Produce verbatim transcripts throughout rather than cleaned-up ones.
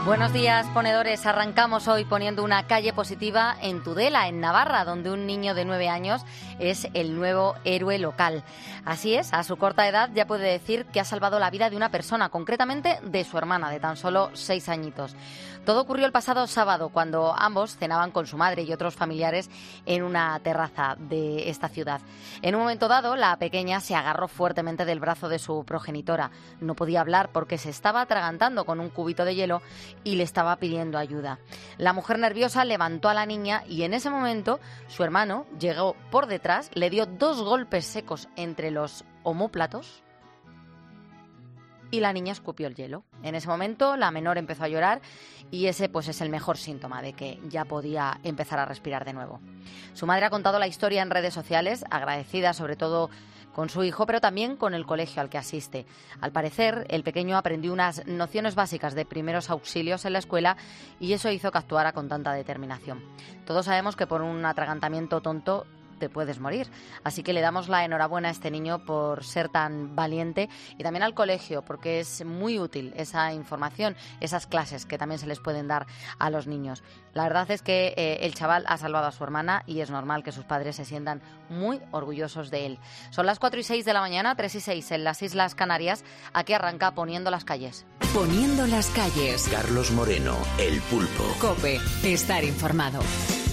Buenos días, ponedores. Arrancamos hoy poniendo una calle positiva en Tudela, en Navarra, donde un niño de nueve años es el nuevo héroe local. Así es, a su corta edad ya puede decir que ha salvado la vida de una persona, concretamente de su hermana, de tan solo seis añitos. Todo ocurrió el pasado sábado, cuando ambos cenaban con su madre y otros familiares en una terraza de esta ciudad. En un momento dado, la pequeña se agarró fuertemente del brazo de su progenitora. No podía hablar porque se estaba atragantando con un cubito de hielo y le estaba pidiendo ayuda. La mujer nerviosa levantó a la niña y en ese momento su hermano llegó por detrás, le dio dos golpes secos entre los omóplatos y la niña escupió el hielo. En ese momento la menor empezó a llorar y ese pues es el mejor síntoma de que ya podía empezar a respirar de nuevo. Su madre ha contado la historia en redes sociales, agradecida sobre todo con su hijo, pero también con el colegio al que asiste. Al parecer, el pequeño aprendió unas nociones básicas de primeros auxilios en la escuela y eso hizo que actuara con tanta determinación. Todos sabemos que por un atragantamiento tonto te puedes morir. Así que le damos la enhorabuena a este niño por ser tan valiente y también al colegio, porque es muy útil esa información, esas clases que también se les pueden dar a los niños. La verdad es que eh, el chaval ha salvado a su hermana y es normal que sus padres se sientan muy orgullosos de él. Son las cuatro y seis de la mañana, tres y seis en las Islas Canarias. Aquí arranca Poniendo las calles. Poniendo las calles. Carlos Moreno, El Pulpo. COPE, estar informado.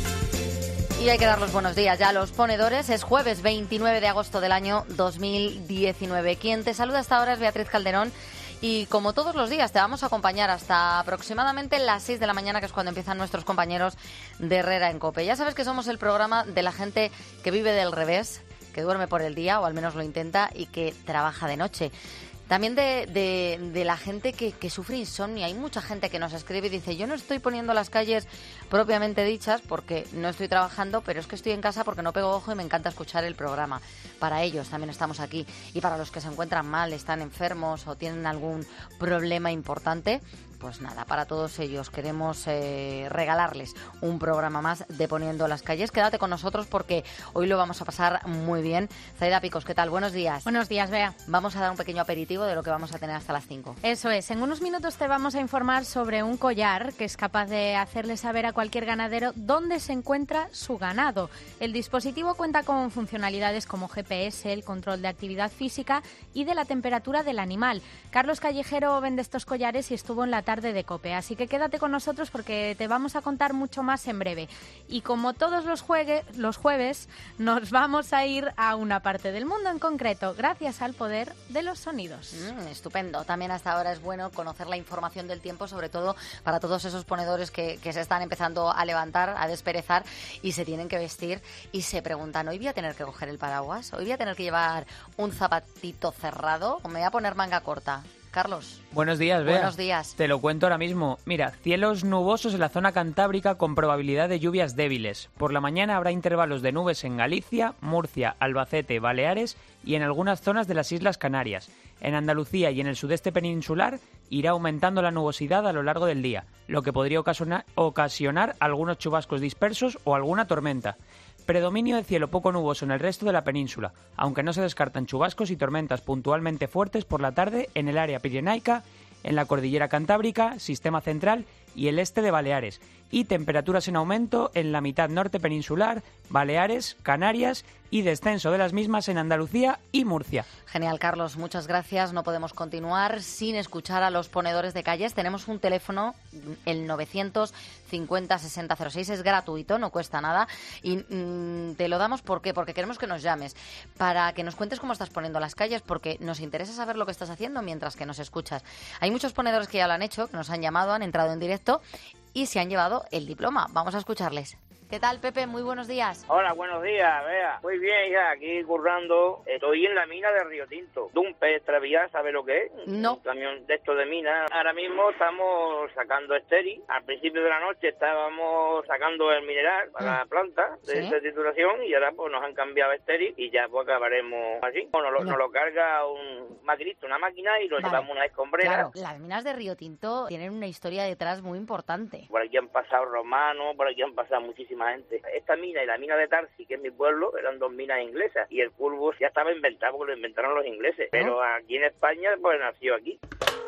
Y hay que dar los buenos días ya a los ponedores. Es jueves veintinueve de agosto del año dos mil diecinueve. Quien te saluda hasta ahora es Beatriz Calderón. Y como todos los días te vamos a acompañar hasta aproximadamente las seis de la mañana, que es cuando empiezan nuestros compañeros de Herrera en COPE. Ya sabes que somos el programa de la gente que vive del revés, que duerme por el día, o al menos lo intenta, y que trabaja de noche. También de, de, de la gente que, que sufre insomnio. Hay mucha gente que nos escribe y dice: yo no estoy poniendo las calles propiamente dichas porque no estoy trabajando, pero es que estoy en casa porque no pego ojo y me encanta escuchar el programa. Para ellos también estamos aquí. Y para los que se encuentran mal, están enfermos o tienen algún problema importante, pues nada, para todos ellos queremos eh, regalarles un programa más de Poniendo las calles. Quédate con nosotros porque hoy lo vamos a pasar muy bien. Zaida Picos, ¿qué tal? Buenos días. Buenos días, Bea. Vamos a dar un pequeño aperitivo de lo que vamos a tener hasta las cinco. Eso es. En unos minutos te vamos a informar sobre un collar que es capaz de hacerle saber a cualquier ganadero dónde se encuentra su ganado. El dispositivo cuenta con funcionalidades como G P S, el control de actividad física y de la temperatura del animal. Carlos Callejero vende estos collares y estuvo en la tarde de COPE, así que quédate con nosotros porque te vamos a contar mucho más en breve. Y como todos los, juegue, los jueves, nos vamos a ir a una parte del mundo en concreto, gracias al poder de los sonidos. Mm, estupendo. También hasta ahora es bueno conocer la información del tiempo, sobre todo para todos esos ponedores que, que se están empezando a levantar, a desperezar y se tienen que vestir y se preguntan: ¿hoy voy a tener que coger el paraguas? ¿Hoy voy a tener que llevar un zapatito cerrado o me voy a poner manga corta? Carlos. Buenos días, Bea. Buenos días. Te lo cuento ahora mismo. Mira, cielos nubosos en la zona cantábrica con probabilidad de lluvias débiles. Por la mañana habrá intervalos de nubes en Galicia, Murcia, Albacete, Baleares y en algunas zonas de las Islas Canarias. En Andalucía y en el sudeste peninsular irá aumentando la nubosidad a lo largo del día, lo que podría ocasionar, ocasionar algunos chubascos dispersos o alguna tormenta. Predominio de cielo poco nuboso en el resto de la península, aunque no se descartan chubascos y tormentas puntualmente fuertes por la tarde en el área pirenaica, en la cordillera cantábrica, sistema central y el este de Baleares, y temperaturas en aumento en la mitad norte peninsular, Baleares, Canarias y descenso de las mismas en Andalucía y Murcia. Genial, Carlos, muchas gracias. No podemos continuar sin escuchar a los ponedores de calles. Tenemos un teléfono, el novecientos cincuenta sesenta cero seis, es gratuito, no cuesta nada y mmm, te lo damos ¿por qué? Porque queremos que nos llames para que nos cuentes cómo estás poniendo las calles, porque nos interesa saber lo que estás haciendo mientras que nos escuchas. Hay muchos ponedores que ya lo han hecho, que nos han llamado, han entrado en directo y se han llevado el diploma. Vamos a escucharles. ¿Qué tal, Pepe? Muy buenos días. Hola, buenos días, Bea. Muy bien, hija, aquí currando. Estoy en la mina de Río Tinto. Dumpe, extraviar, ¿sabe lo que es? No. Un camión de estos de mina. Ahora mismo estamos sacando esteri. Al principio de la noche estábamos sacando el mineral para mm. la planta de ¿Sí? titulación y ahora pues nos han cambiado esteri y ya pues acabaremos así. Bueno, nos, no. nos lo carga un maquinista, una máquina y lo vale. llevamos a una escombrera. Claro, las minas de Río Tinto tienen una historia detrás muy importante. Por aquí han pasado romanos, por aquí han pasado muchísimas gente. Esta mina y la mina de Tarsi, que es mi pueblo, eran dos minas inglesas y el Pulbus ya estaba inventado porque lo inventaron los ingleses, pero aquí en España pues nació aquí.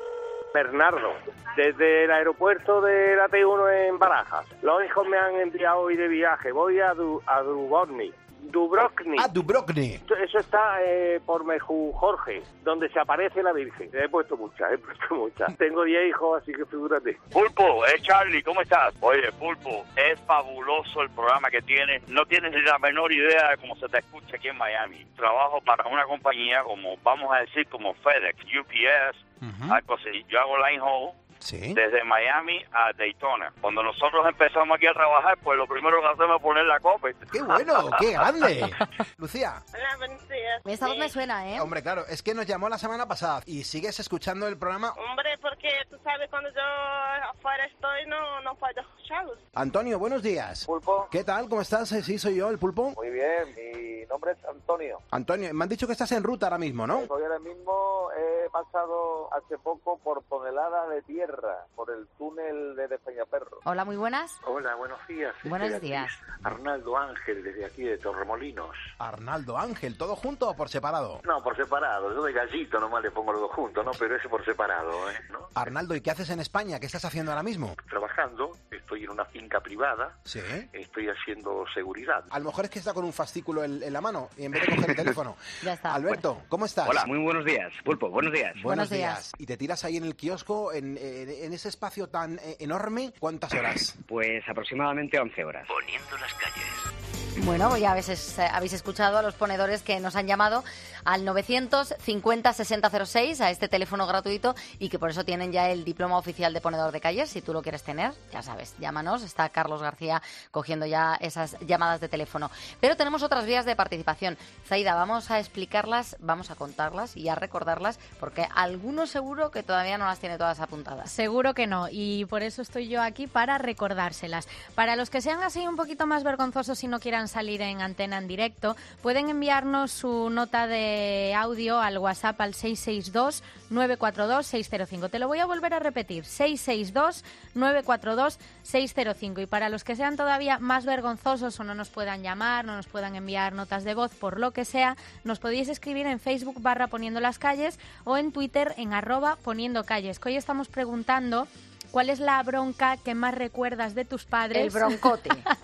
Bernardo, desde el aeropuerto de la T uno en Barajas. Los hijos me han enviado hoy de viaje. Voy a, du, a Dubrovnik. Dubrovnik. Ah, Dubrovnik. Eso está eh, por Meju Jorge, donde se aparece la Virgen. He puesto muchas, he puesto muchas. Tengo diez hijos, así que figúrate. Pulpo, es Charlie, ¿cómo estás? Oye, Pulpo, es fabuloso el programa que tienes. No tienes ni la menor idea de cómo se te escucha aquí en Miami. Trabajo para una compañía como, vamos a decir, como FedEx, U P S, uh-huh. algo así. Yo hago line haul. ¿Sí? Desde Miami a Daytona. Cuando nosotros empezamos aquí a trabajar, pues lo primero que hacemos es poner la copa. ¡Qué bueno! ¡Qué grande! Lucía. Hola, buenos días. Esta voz me suena, ¿eh? Hombre, claro, es que nos llamó la semana pasada y sigues escuchando el programa. Hombre, porque tú sabes, cuando yo afuera estoy, no, no puedo escucharlos. Antonio, buenos días. Pulpo. ¿Qué tal? ¿Cómo estás? Sí, soy yo, el Pulpo. Muy bien, mi nombre es Antonio. Antonio, me han dicho que estás en ruta ahora mismo, ¿no? Hoy ahora mismo he pasado hace poco por toneladas de tierra, por el túnel de Peñaperro. Hola, muy buenas. Hola, buenos días. Buenos desde días. Aquí, Arnaldo Ángel, desde aquí de Torremolinos. Arnaldo Ángel, ¿todo junto o por separado? No, por separado. Yo de Gallito nomás le pongo los dos juntos, ¿no? Pero ese por separado, ¿eh? ¿No? Arnaldo, ¿y qué haces en España? ¿Qué estás haciendo ahora mismo? Trabajando. Estoy en una finca privada. Sí. Estoy haciendo seguridad. A lo mejor es que está con un fascículo en, en la mano y en vez de coger el teléfono. Ya está. Alberto, bueno. ¿cómo estás? Hola, muy buenos días. Pulpo, buenos días. Buenos, buenos días. días. Y te tiras ahí en el kiosco, en, en, en ese espacio tan eh, enorme, ¿cuántas horas? Pues aproximadamente once horas. Poniendo las calles. Bueno, pues ya habéis, habéis escuchado a los ponedores que nos han llamado al novecientos cincuenta sesenta cero seis, a este teléfono gratuito, y que por eso tienen ya el diploma oficial de ponedor de calles. Si tú lo quieres tener, ya sabes, llámanos. Está Carlos García cogiendo ya esas llamadas de teléfono. Pero tenemos otras vías de participación. Zaida, vamos a explicarlas, vamos a contarlas y a recordarlas, porque alguno seguro que todavía no las tiene todas apuntadas. Seguro que no, y por eso estoy yo aquí para recordárselas. Para los que sean así un poquito más vergonzosos y no quieran salir en antena en directo, pueden enviarnos su nota de audio al WhatsApp al seis seis dos nueve cuatro dos seis cero cinco. Te lo voy a volver a repetir, seis seis dos nueve cuatro dos seis cero cinco. Y para los que sean todavía más vergonzosos o no nos puedan llamar, no nos puedan enviar notas de voz, por lo que sea, nos podéis escribir en Facebook barra Poniendo las Calles o en Twitter en arroba Poniendo Calles, que hoy estamos preguntando ¿cuál es la bronca que más recuerdas de tus padres? El broncote.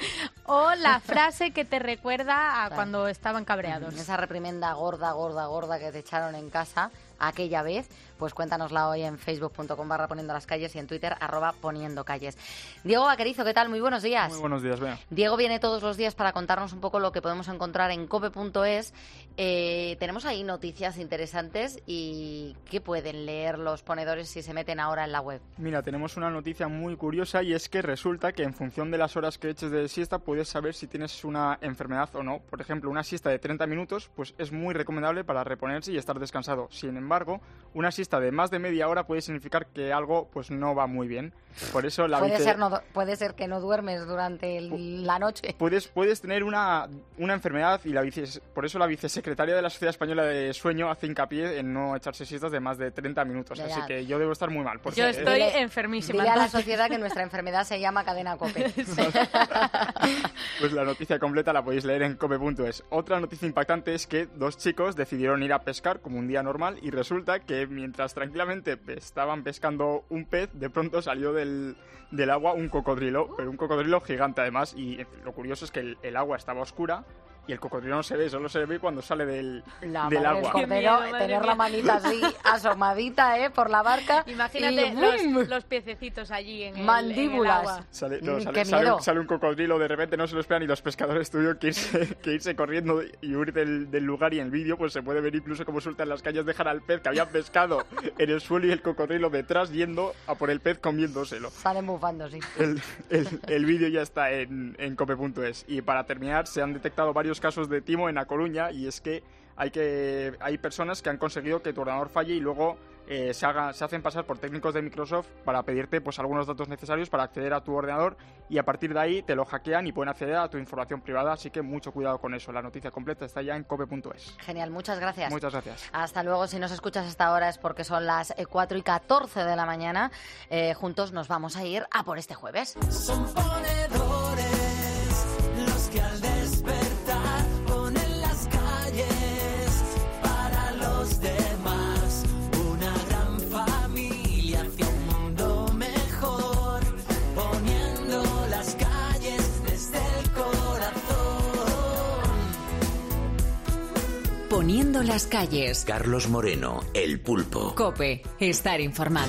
O la frase que te recuerda a cuando estaban cabreados. Esa reprimenda gorda, gorda, gorda que te echaron en casa aquella vez, pues cuéntanosla hoy en facebook punto com barra Poniendo las Calles y en Twitter arroba Poniendo Calles. Diego Vaquerizo, ¿qué tal? Muy buenos días. Muy buenos días, Bea. Diego viene todos los días para contarnos un poco lo que podemos encontrar en cope punto es. Eh, tenemos ahí noticias interesantes y ¿qué pueden leer los ponedores si se meten ahora en la web? Mira, tenemos una noticia muy curiosa y es que resulta que en función de las horas que eches de siesta puedes saber si tienes una enfermedad o no. Por ejemplo, una siesta de treinta minutos pues es muy recomendable para reponerse y estar descansado. Sin embargo, una siesta de más de media hora puede significar que algo pues no va muy bien. Por eso la puede, vice... ser no, puede ser que no duermes durante el, la noche. Puedes, puedes tener una, una enfermedad y la vice, por eso la vicesecretaria de la Sociedad Española de Sueño hace hincapié en no echarse siestas de más de treinta minutos. Ya, así ya. que yo debo estar muy mal. Porque yo estoy es... enfermísima. Dile a la sociedad que nuestra enfermedad se llama cadena COPE. Pues la noticia completa la podéis leer en cope punto es. Otra noticia impactante es que dos chicos decidieron ir a pescar como un día normal y resulta que mientras tranquilamente estaban pescando un pez, de pronto salió del, del agua un cocodrilo, pero un cocodrilo gigante además, y lo curioso es que el, el agua estaba oscura y el cocodrilo no se ve, solo se ve cuando sale del, la del agua. Cordero, miedo, tener mía. La manita así asomadita, ¿eh? Por la barca. Imagínate y, los, los piececitos allí en mandíbulas. El, en el agua. Sale, no, sale, sale, un, sale un cocodrilo, de repente no se lo esperan y los pescadores tuvieron que irse, que irse corriendo y huir del, del lugar, y en el vídeo pues se puede ver incluso cómo sueltan las calles, dejar al pez que habían pescado en el suelo y el cocodrilo detrás yendo a por el pez comiéndoselo. Salen bufando, sí. El, el, el vídeo ya está en, en cope punto es. Y para terminar, se han detectado varios casos de timo en A Coruña, y es que hay que hay personas que han conseguido que tu ordenador falle y luego eh, se, haga, se hacen pasar por técnicos de Microsoft para pedirte pues algunos datos necesarios para acceder a tu ordenador, y a partir de ahí te lo hackean y pueden acceder a tu información privada, así que mucho cuidado con eso. La noticia completa está ya en cope punto es. Genial, muchas gracias. Muchas gracias. Hasta luego. Si nos escuchas hasta ahora es porque son las cuatro y catorce de la mañana. Eh, juntos nos vamos a ir a por este jueves. Son ponedores los que al despertar ponen las calles para los demás, una gran familia. las calles. Carlos Moreno, El Pulpo. COPE, estar informado.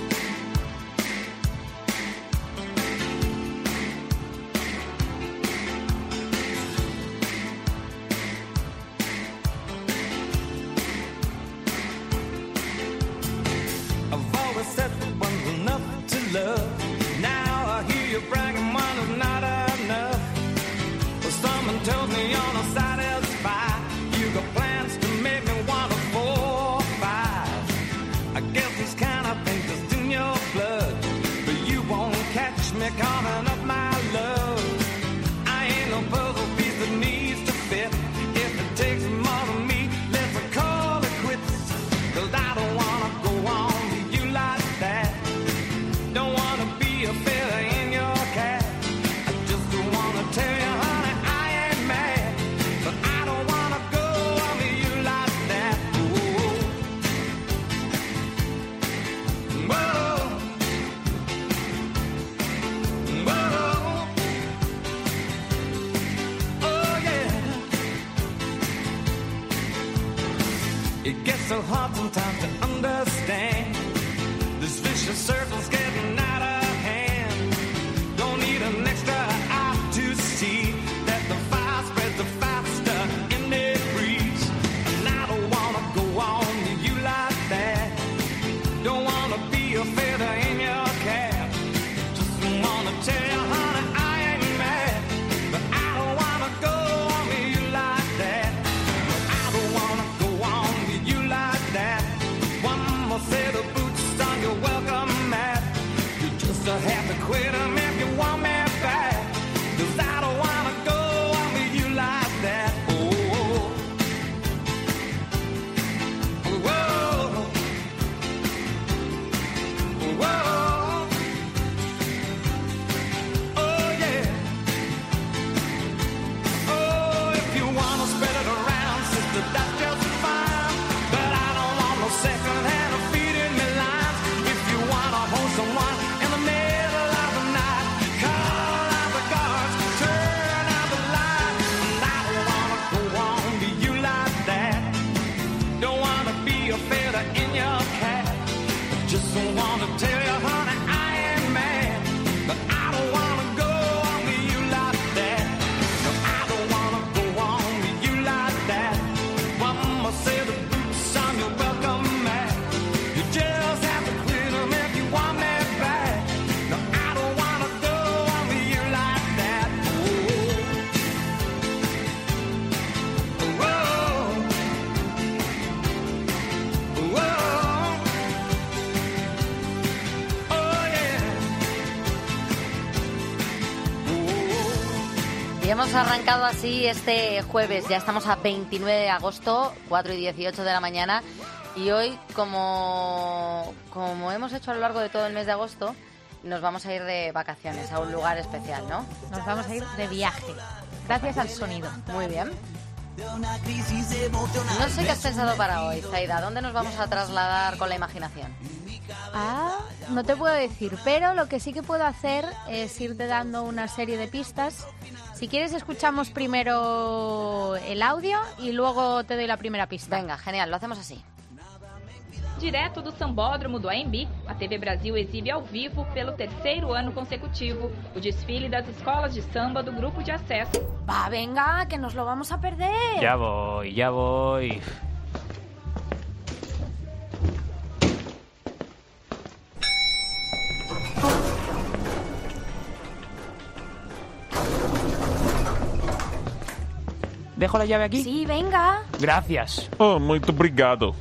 Hemos arrancado así este jueves, ya estamos a veintinueve de agosto, cuatro y dieciocho de la mañana, y hoy, como, como hemos hecho a lo largo de todo el mes de agosto, nos vamos a ir de vacaciones a un lugar especial, ¿no? Nos vamos a ir de viaje, gracias al sonido. Muy bien. No sé qué has pensado para hoy, Zaida. ¿Dónde nos vamos a trasladar con la imaginación? Ah, no te puedo decir, pero lo que sí que puedo hacer es irte dando una serie de pistas. Si quieres, escuchamos primero el audio y luego te doy la primera pista. Venga, genial, lo hacemos así. Direto do Sambódromo do A M B, a T V Brasil exibe ao vivo pelo terceiro ano consecutivo o desfile das escolas de samba do Grupo de Acesso. Va, venga, que nos lo vamos a perder. Ya voy, ya voy. ¿Dejo la llave aquí? Sí, venga. Gracias. Oh, muito obrigado.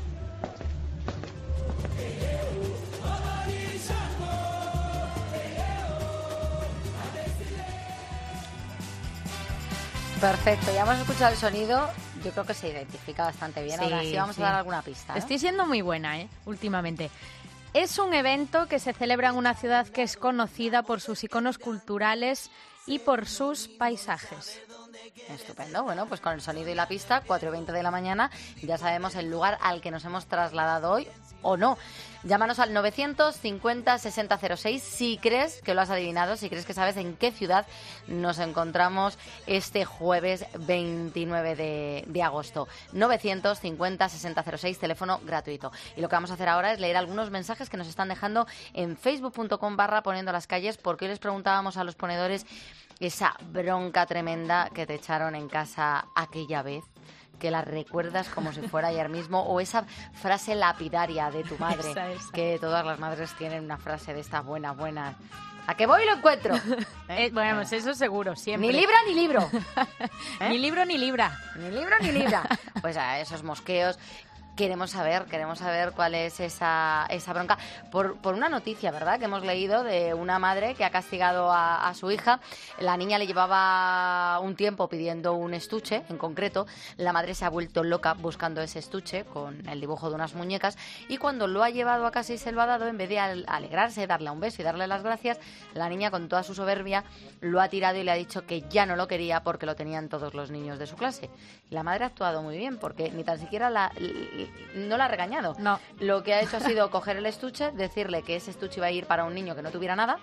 Perfecto, ya hemos escuchado el sonido. Yo creo que se identifica bastante bien. Sí, ahora sí vamos sí. a dar alguna pista, ¿eh? Estoy siendo muy buena, ¿eh? Últimamente. Es un evento que se celebra en una ciudad que es conocida por sus iconos culturales y por sus paisajes. Estupendo. Bueno, pues con el sonido y la pista, cuatro y veinte de la mañana, ya sabemos el lugar al que nos hemos trasladado hoy o no. Llámanos al novecientos cincuenta sesenta cero seis si crees que lo has adivinado, si crees que sabes en qué ciudad nos encontramos este jueves veintinueve de agosto. novecientos cincuenta sesenta cero seis, teléfono gratuito. Y lo que vamos a hacer ahora es leer algunos mensajes que nos están dejando en facebook punto com barra poniendo las calles, porque hoy les preguntábamos a los ponedores esa bronca tremenda que te echaron en casa aquella vez, que la recuerdas como si fuera ayer mismo, o esa frase lapidaria de tu madre, esa, esa. que todas las madres tienen una frase de estas buenas, buenas. ¿A qué voy y lo encuentro? ¿Eh? Eh, bueno, pues eso seguro, siempre. Ni libra ni libro. ¿Eh? Ni libro ni libra. Ni libro ni libra. Pues a esos mosqueos. Queremos saber, queremos saber cuál es esa, esa bronca. Por, por una noticia, ¿verdad?, que hemos leído de una madre que ha castigado a, a su hija. La niña le llevaba un tiempo pidiendo un estuche, en concreto. La madre se ha vuelto loca buscando ese estuche con el dibujo de unas muñecas, y cuando lo ha llevado a casa y se lo ha dado, en vez de alegrarse, darle un beso y darle las gracias, la niña, con toda su soberbia, lo ha tirado y le ha dicho que ya no lo quería porque lo tenían todos los niños de su clase. Y la madre ha actuado muy bien, porque ni tan siquiera la... no la ha regañado. No. Lo que ha hecho ha sido coger el estuche, decirle que ese estuche iba a ir para un niño que no tuviera nada,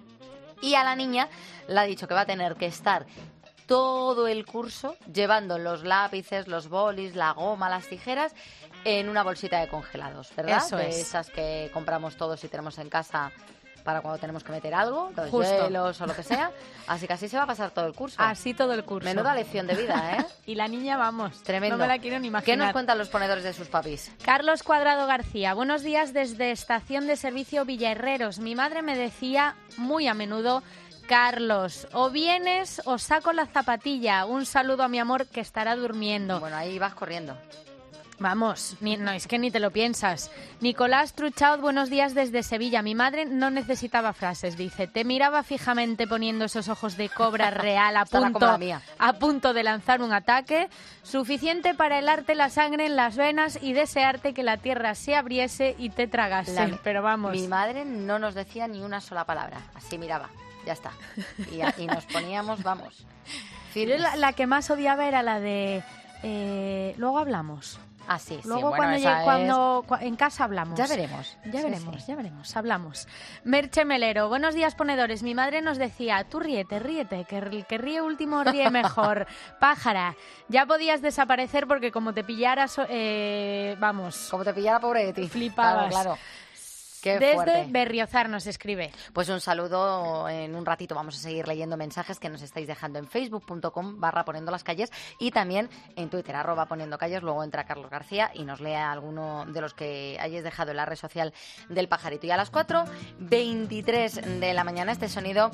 y a la niña le ha dicho que va a tener que estar todo el curso llevando los lápices, los bolis, la goma, las tijeras en una bolsita de congelados, ¿verdad? Eso de es. Esas que compramos todos y tenemos en casa para cuando tenemos que meter algo, los Justo. hielos o lo que sea. Así que así se va a pasar todo el curso. Así todo el curso. Menuda lección de vida, ¿eh? Y la niña, vamos, tremendo. no me la quiero ni imaginar. ¿Qué nos cuentan los ponedores de sus papis? Carlos Cuadrado García, buenos días desde Estación de Servicio Villaherreros. Mi madre me decía muy a menudo: Carlos, o vienes o saco la zapatilla. Un saludo a mi amor que estará durmiendo. Bueno, ahí vas corriendo. Vamos, ni, no, es que ni te lo piensas. Nicolás Truchaut, buenos días desde Sevilla. Mi madre no necesitaba frases, dice. Te miraba fijamente poniendo esos ojos de cobra real a Estará punto, como la mía. a punto de lanzar un ataque, suficiente para helarte la sangre en las venas y desearte que la tierra se abriese y te tragase. La- Pero vamos. Mi madre no nos decía ni una sola palabra. Así miraba, ya está. Y, a- y nos poníamos, vamos, Yo firmes. la, la que más odiaba era la de... eh, luego hablamos. Ah, sí, sí, Luego bueno, cuando, esa llegue- es- cuando cua- en casa hablamos. Ya veremos. Ya Sí, veremos, sí. ya veremos, hablamos. Merche Melero, buenos días ponedores. Mi madre nos decía, tú ríete, ríete, que el que ríe último ríe mejor. Pájara, ya podías desaparecer porque como te pillaras, eh, vamos. Como te pillara, pobre de ti. Flipabas. Claro, claro. Qué Desde fuerte. Berriozar nos escribe. Pues un saludo. En un ratito vamos a seguir leyendo mensajes que nos estáis dejando en facebook punto com barra poniendo las calles, y también en Twitter, arroba poniendo calles. Luego entra Carlos García y nos lea alguno de los que hayáis dejado en la red social del pajarito. Y a las cuatro veintitrés de la mañana, este sonido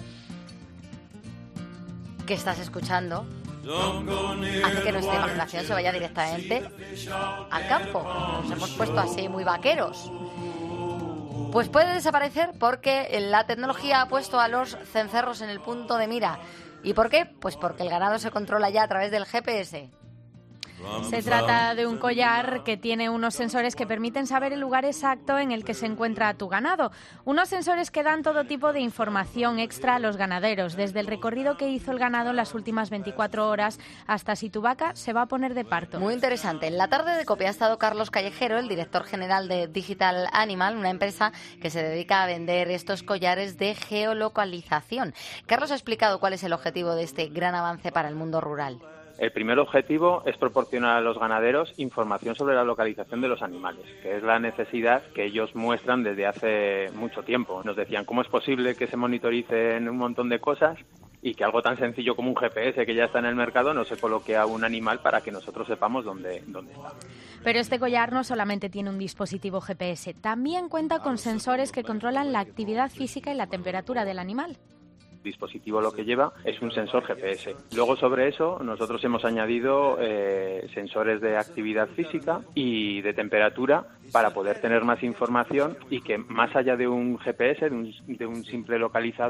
que estás escuchando hace que nuestra imaginación se vaya directamente al campo. Nos hemos puesto así muy vaqueros. Pues puede desaparecer porque la tecnología ha puesto a los cencerros en el punto de mira. ¿Y por qué? Pues porque el ganado se controla ya a través del G P S. Se trata de un collar que tiene unos sensores que permiten saber el lugar exacto en el que se encuentra tu ganado. Unos sensores que dan todo tipo de información extra a los ganaderos, desde el recorrido que hizo el ganado en las últimas veinticuatro horas hasta si tu vaca se va a poner de parto. Muy interesante. En la tarde de COPE ha estado Carlos Callejero, el director general de Digital Animal, una empresa que se dedica a vender estos collares de geolocalización. Carlos ha explicado cuál es el objetivo de este gran avance para el mundo rural. El primer objetivo es proporcionar a los ganaderos información sobre la localización de los animales, que es la necesidad que ellos muestran desde hace mucho tiempo. Nos decían, ¿cómo es posible que se monitoricen un montón de cosas y que algo tan sencillo como un G P S que ya está en el mercado no se coloque a un animal para que nosotros sepamos dónde, dónde está? Pero este collar no solamente tiene un dispositivo G P S, también cuenta con sensores que controlan la actividad física y la temperatura del animal. Dispositivo lo que lleva es un sensor G P S. Luego sobre eso nosotros hemos añadido eh, sensores de actividad física y de temperatura para poder tener más información y que más allá de un G P S, de un, de un simple localizador,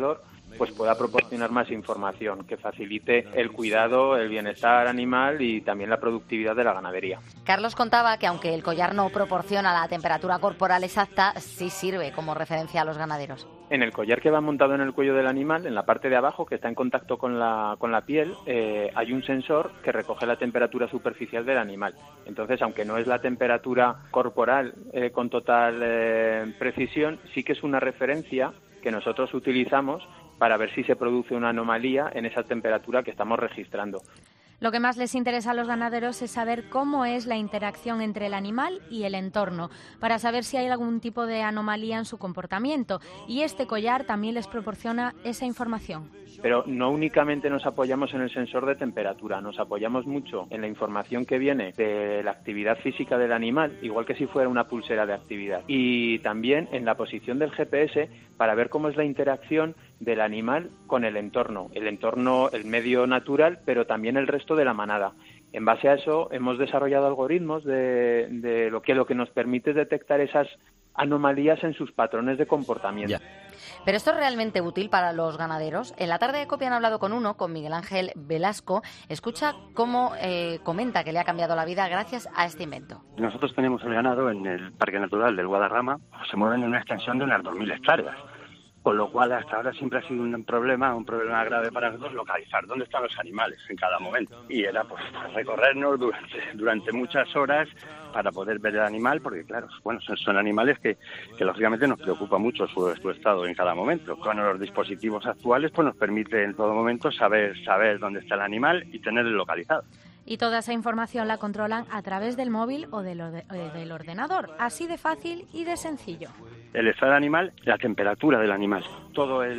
pues pueda proporcionar más información que facilite el cuidado, el bienestar animal y también la productividad de la ganadería. Carlos contaba que aunque el collar no proporciona la temperatura corporal exacta, sí sirve como referencia a los ganaderos. En el collar que va montado en el cuello del animal, en la parte de abajo, que está en contacto con la, con la piel, eh, hay un sensor que recoge la temperatura superficial del animal. Entonces, aunque no es la temperatura corporal eh, con total eh, precisión, sí que es una referencia que nosotros utilizamos para ver si se produce una anomalía en esa temperatura que estamos registrando. Lo que más les interesa a los ganaderos es saber cómo es la interacción entre el animal y el entorno, para saber si hay algún tipo de anomalía en su comportamiento. Y este collar también les proporciona esa información. Pero no únicamente nos apoyamos en el sensor de temperatura, nos apoyamos mucho en la información que viene de la actividad física del animal, igual que si fuera una pulsera de actividad. Y también en la posición del G P S para ver cómo es la interacción del animal con el entorno, el entorno, el medio natural, pero también el resto de la manada. En base a eso hemos desarrollado algoritmos de, de lo que lo que nos permite detectar esas anomalías en sus patrones de comportamiento. Ya. ¿Pero esto es realmente útil para los ganaderos? En la tarde de COPE han hablado con uno, con Miguel Ángel Velasco. Escucha cómo eh, comenta que le ha cambiado la vida gracias a este invento. Nosotros tenemos el ganado en el Parque Natural del Guadarrama, se mueven en una extensión de unas dos mil hectáreas. Con lo cual, hasta ahora siempre ha sido un problema, un problema grave para nosotros localizar dónde están los animales en cada momento. Y era pues recorrernos durante, durante muchas horas para poder ver el animal, porque claro, bueno, son, son animales que, que lógicamente nos preocupa mucho su, su estado en cada momento. Con los dispositivos actuales pues nos permite en todo momento saber, saber dónde está el animal y tenerlo localizado. Y toda esa información la controlan a través del móvil o del, orde- del ordenador, así de fácil y de sencillo. El estado del animal, la temperatura del animal, todo el,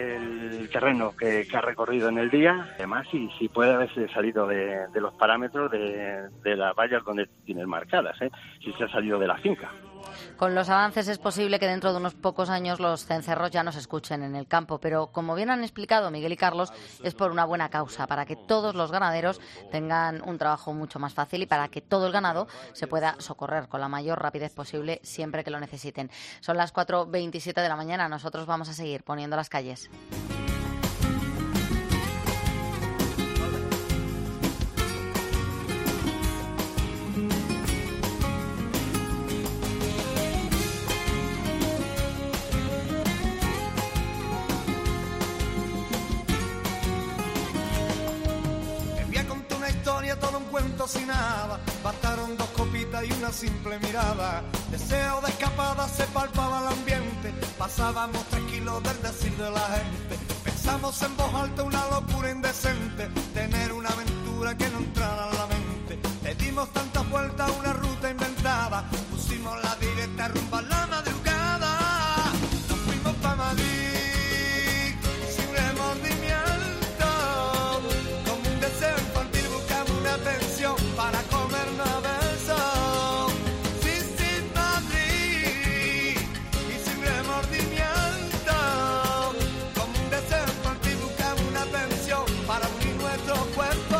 el terreno que, que ha recorrido en el día, además si, si puede haberse salido de, de los parámetros de, de las vallas donde tienes marcadas, ¿eh? Si se ha salido de la finca. Con los avances es posible que dentro de unos pocos años los cencerros ya no se escuchen en el campo, pero como bien han explicado Miguel y Carlos, es por una buena causa, para que todos los ganaderos tengan un trabajo mucho más fácil y para que todo el ganado se pueda socorrer con la mayor rapidez posible siempre que lo necesiten. Son las cuatro veintisiete de la mañana, nosotros vamos a seguir poniendo las calles. Todo un cuento sin nada, bastaron dos copitas y una simple mirada. Deseo de escapada se palpaba el ambiente, pasábamos tranquilos del decir de la gente. Pensamos en voz alta una locura indecente, tener una aventura que no entrara en la mente. Le dimos tantas vueltas a una ruta inventada, pusimos la directa rumba a la madrugada. Nos fuimos pa' Madrid sin remordimiento, como un deseo infantil pensión para comernos a besos. Sí, sin Madrid y sin remordimiento, como un deseo infantil buscamos una pensión para unir nuestro cuerpo.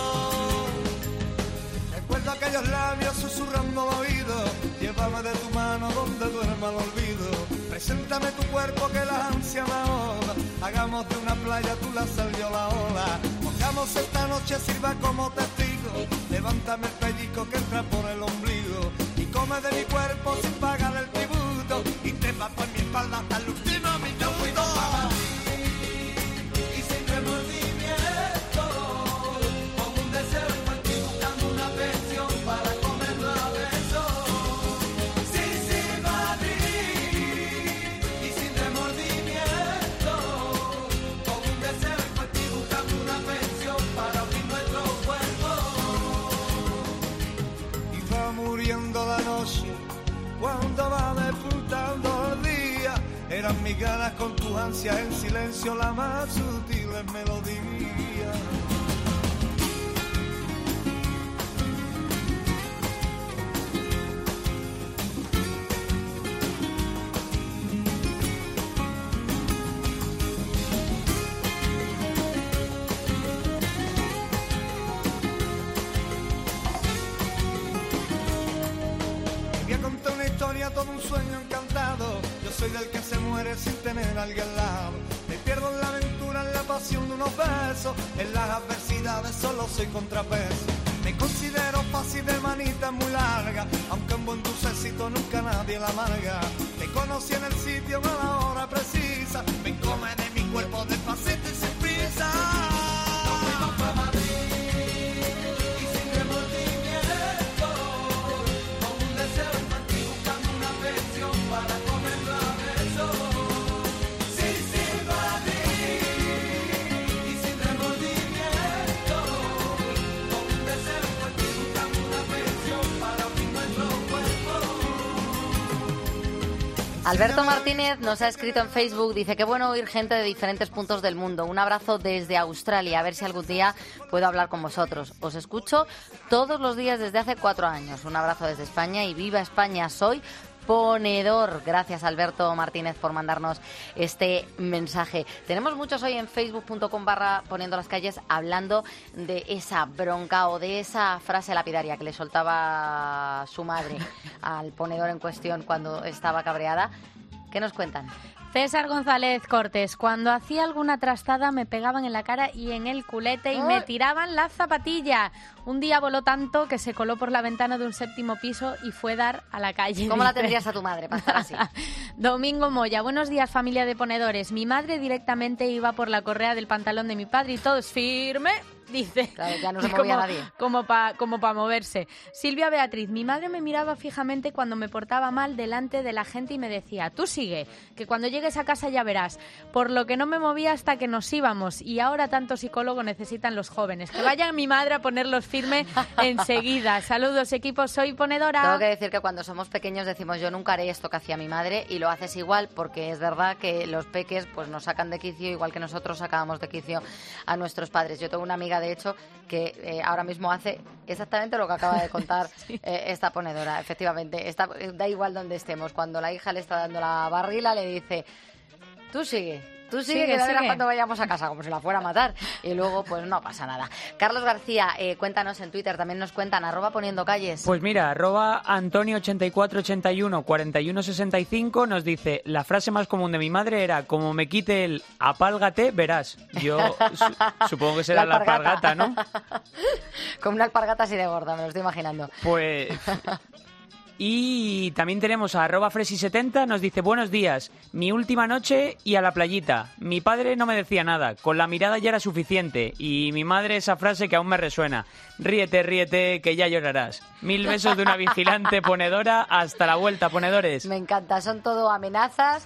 Recuerdo aquellos labios susurrando al oído, llévame de tu mano donde duerma el olvido. Preséntame tu cuerpo que la ansia me ahoga, hagamos de una playa tú la sal yo la ola. Mojamos esta noche, sirva como testigo, levántame el pellizco que entra por el ombligo y come de mi cuerpo sin pagar el tributo y te va por mi espalda hasta el último minuto. Y sin remordimiento, como un deseo infantil buscando una pensión para comerlo a besos. Sí, sin Madrid y sin remordimiento, como un deseo infantil buscando una pensión para unir nuestro cuerpo. Y va muriendo la noche cuando va despuntando el día. Eran mis ganas con tus ansias en silencio, la más sutil melodía. Todo un sueño encantado, yo soy del que se muere sin tener a alguien al lado. Me pierdo en la aventura, en la pasión de unos besos. En las adversidades solo soy contrapeso. Me considero fácil de manita muy larga, aunque un buen dulcecito nunca nadie la amarga. Te conocí en el sitio a la hora precisa. Me come de mi cuerpo despacito y sin prisa. Nos fuimos pa' Madrid y sin remordimiento, con un deseo infantil buscando una pensión para comerlo a besos. Sí, sí, Madrid y sin remordimiento, con un deseo infantil buscando una pensión para unir nuestro cuerpo. Alberto Martínez nos ha escrito en Facebook, dice que bueno oír gente de diferentes puntos del mundo. Un abrazo desde Australia, a ver si algún día puedo hablar con vosotros. Os escucho todos los días desde hace cuatro años. Un abrazo desde España y viva España, soy ponedor. Gracias, Alberto Martínez, por mandarnos este mensaje. Tenemos muchos hoy en facebook punto com barra poniendo las calles hablando de esa bronca o de esa frase lapidaria que le soltaba su madre al ponedor en cuestión cuando estaba cabreada. ¿Qué nos cuentan? César González Cortés, cuando hacía alguna trastada me pegaban en la cara y en el culete y me tiraban la zapatilla. Un día voló tanto que se coló por la ventana de un séptimo piso y fue dar a la calle. ¿Cómo dice. la tendrías a tu madre para estar así? Domingo Moya, buenos días familia de ponedores. Mi madre directamente iba por la correa del pantalón de mi padre y todo es firme. Dice, claro, ya no se movía como, nadie. Como para como pa moverse. Silvia Beatriz, mi madre me miraba fijamente cuando me portaba mal delante de la gente y me decía, tú sigue, que cuando llegues a casa ya verás. Por lo que no me movía hasta que nos íbamos y ahora tanto psicólogo necesitan los jóvenes. Que vaya mi madre a ponerlos firme enseguida. Saludos equipo, soy ponedora. Tengo que decir que cuando somos pequeños decimos yo nunca haré esto que hacía mi madre y lo haces igual porque es verdad que los peques pues nos sacan de quicio igual que nosotros sacábamos de quicio a nuestros padres. Yo tengo una amiga de hecho, que eh, ahora mismo hace exactamente lo que acaba de contar sí. eh, esta ponedora. Efectivamente, está, da igual donde estemos. Cuando la hija le está dando la barrila, le dice, tú sigue. Tú sigue, sigue que verás cuando vayamos a casa, como si la fuera a matar. Y luego, pues no pasa nada. Carlos García, eh, cuéntanos en Twitter, también nos cuentan, arroba poniendo calles. Pues mira, arroba Antonio ochenta y cuatro ochenta y uno cuarenta y uno sesenta y cinco nos dice, la frase más común de mi madre era, como me quite el apálgate, verás. Yo su supongo que será la alpargata, la alpargata, ¿no? Como una alpargata así de gorda, me lo estoy imaginando. Pues... Y también tenemos a arroba fresi setenta, nos dice, buenos días, mi última noche y a la playita. Mi padre no me decía nada, con la mirada ya era suficiente. Y mi madre esa frase que aún me resuena, ríete, ríete, que ya llorarás. Mil besos de una vigilante ponedora, hasta la vuelta, ponedores. Me encanta, son todo amenazas,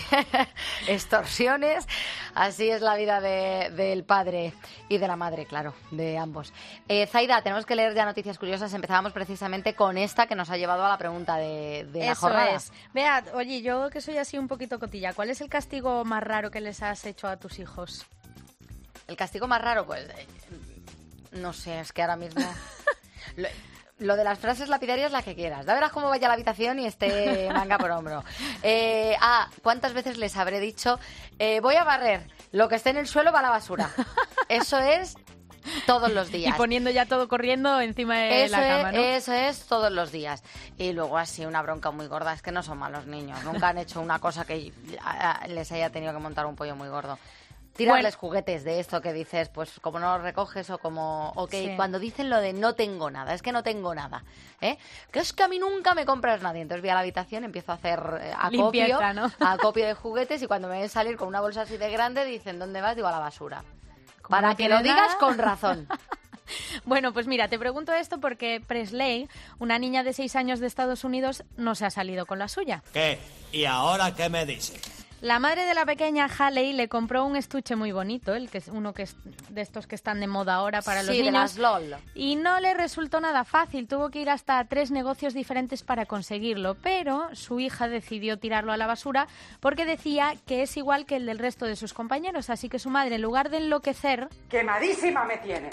extorsiones, así es la vida de, del padre y de la madre, claro, de ambos. Eh, Zaida, tenemos que leer ya noticias curiosas, empezábamos precisamente con esta que nos ha llevado a la pregunta de, de la Eso jornada. Es. Vea, oye, yo que soy así un poquito cotilla, ¿cuál es el castigo más raro que les has hecho a tus hijos? El castigo más raro, pues, eh, no sé, es que ahora mismo... lo, lo de las frases lapidarias, la que quieras. Ya verás cómo vaya a la habitación y esté manga por hombro. Eh, ah, ¿cuántas veces les habré dicho, eh, voy a barrer, lo que esté en el suelo va a la basura? Eso es... todos los días. Y poniendo ya todo corriendo encima de eso la cama, ¿no? Es, eso es todos los días. Y luego así una bronca muy gorda. Es que no son malos niños. Nunca han hecho una cosa que les haya tenido que montar un pollo muy gordo. Tirarles bueno. juguetes de esto que dices, pues como no los recoges o como... O que sí. Cuando dicen lo de no tengo nada, es que no tengo nada. ¿eh? Que es que a mí nunca me compras nadie. Entonces voy a la habitación, empiezo a hacer acopio, Limpieza, ¿no? acopio de juguetes y cuando me ven salir con una bolsa así de grande dicen, ¿dónde vas? Digo, a la basura. Para no que lo digas nada. Con razón. Bueno, pues mira, te pregunto esto porque Presley, una niña de seis años de Estados Unidos, no se ha salido con la suya. ¿Qué? ¿Y ahora qué me dice? La madre de la pequeña Haley le compró un estuche muy bonito, el que es uno que es de estos que están de moda ahora para sí, los niños. De las LOL. Y no le resultó nada fácil, tuvo que ir hasta tres negocios diferentes para conseguirlo, pero su hija decidió tirarlo a la basura porque decía que es igual que el del resto de sus compañeros, así que su madre, en lugar de enloquecer... ¡Quemadísima me tienes!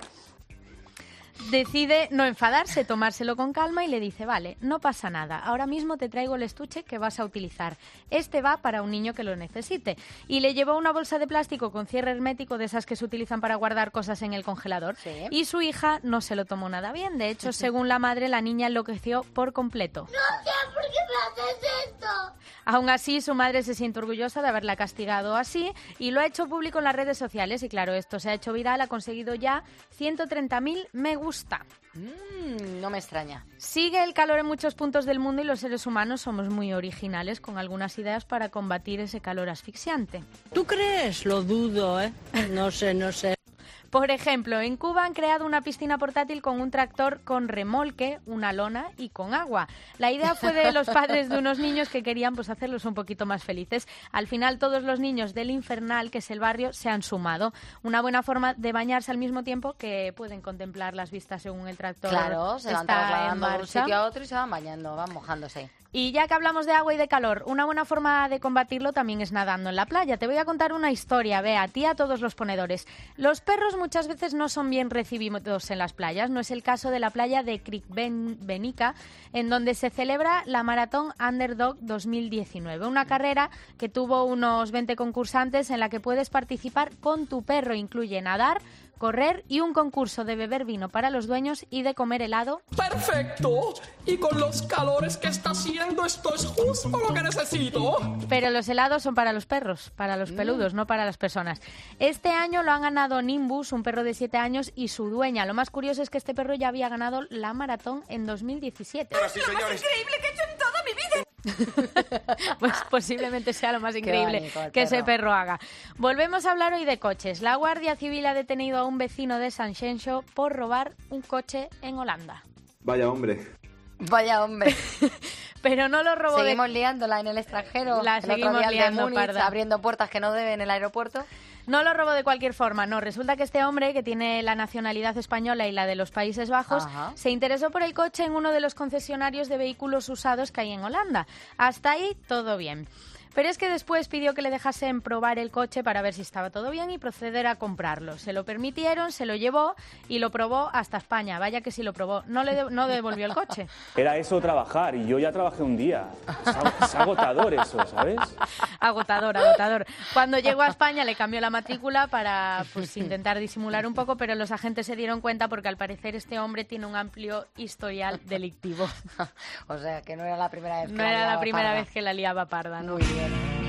Decide no enfadarse, tomárselo con calma y le dice, vale, no pasa nada, ahora mismo te traigo el estuche que vas a utilizar. Este va para un niño que lo necesite. Y le llevó una bolsa de plástico con cierre hermético de esas que se utilizan para guardar cosas en el congelador. Sí. Y su hija no se lo tomó nada bien. De hecho, según la madre, la niña enloqueció por completo. No sé por qué me haces esto. Aún así, su madre se siente orgullosa de haberla castigado así y lo ha hecho público en las redes sociales. Y claro, esto se ha hecho viral, ha conseguido ya ciento treinta mil me gusta. Mm, no me extraña. Sigue el calor en muchos puntos del mundo y los seres humanos somos muy originales con algunas ideas para combatir ese calor asfixiante. ¿Tú crees? Lo dudo, ¿eh? No sé, no sé. Por ejemplo, en Cuba han creado una piscina portátil con un tractor con remolque, una lona y con agua. La idea fue de los padres de unos niños que querían pues hacerlos un poquito más felices. Al final todos los niños del Infernal, que es el barrio, se han sumado. Una buena forma de bañarse al mismo tiempo que pueden contemplar las vistas según el tractor. Claro, se van está trasladando en de un marcha. sitio a otro y se van bañando, van mojándose. Y ya que hablamos de agua y de calor, una buena forma de combatirlo también es nadando en la playa. Te voy a contar una historia, Bea, a ti y a todos los ponedores. Los perros muchas veces no son bien recibidos en las playas. No es el caso de la playa de Cricbenica, en donde se celebra la Maratón Underdog dos mil diecinueve. Una carrera que tuvo unos veinte concursantes en la que puedes participar con tu perro. Incluye nadar, correr y un concurso de beber vino para los dueños y de comer helado. ¡Perfecto! Y con los calores que está haciendo, esto es justo lo que necesito. Pero los helados son para los perros, para los peludos, mm. no para las personas. Este año lo han ganado Nimbus, un perro de siete años, y su dueña. Lo más curioso es que este perro ya había ganado la maratón en dos mil diecisiete. ¡Es lo más increíble que he hecho en toda mi vida! Pues posiblemente sea lo más increíble que ese perro haga. Volvemos a hablar hoy de coches. La Guardia Civil ha detenido a un vecino de San Xenxo por robar un coche en Holanda. Vaya hombre. Vaya hombre. Pero no lo robó. Seguimos de... liándola en el extranjero. La el seguimos otro día liando, de Múnich, parda. abriendo puertas que no debe en el aeropuerto. No lo robó de cualquier forma, no. Resulta que este hombre, que tiene la nacionalidad española y la de los Países Bajos, Ajá. se interesó por el coche en uno de los concesionarios de vehículos usados que hay en Holanda. Hasta ahí, todo bien. Pero es que después pidió que le dejasen probar el coche para ver si estaba todo bien y proceder a comprarlo. Se lo permitieron, se lo llevó y lo probó hasta España. Vaya que sí lo probó. No le de- no devolvió el coche. Era eso trabajar y yo ya trabajé un día. Es, ag- es agotador eso, ¿sabes? Agotador, agotador. Cuando llegó a España le cambió la matrícula para pues, intentar disimular un poco, pero los agentes se dieron cuenta porque al parecer este hombre tiene un amplio historial delictivo. O sea, que no era la primera vez que No la era la liaba primera parda. vez que la liaba parda, ¿no? Muy bien.